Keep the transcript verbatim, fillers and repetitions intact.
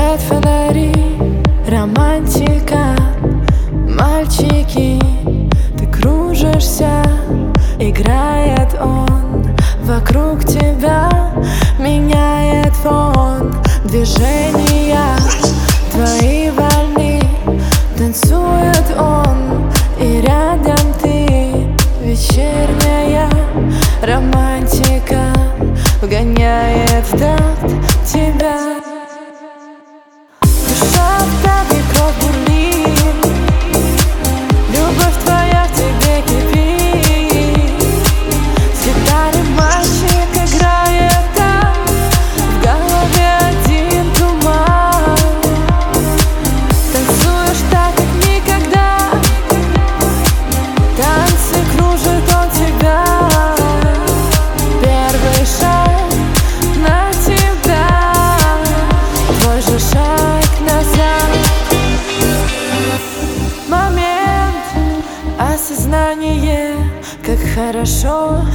Горят фонари, романтика. Мальчики, ты кружишься, играет он. Вокруг тебя меняет фон. Движения твои вольны, танцует он, и рядом ты. Вечерняя романтика вгоняет в такт тебя. Душа в такт, кровь бурлит, любовь твоя в тебе кипит. С гитарой мальчик играет там, в голове один туман. Танцуешь так, как никогда, танцы кружит он тебя. Первый шаг на тебя, твой же шаг назад. Момент осознание, как хорошо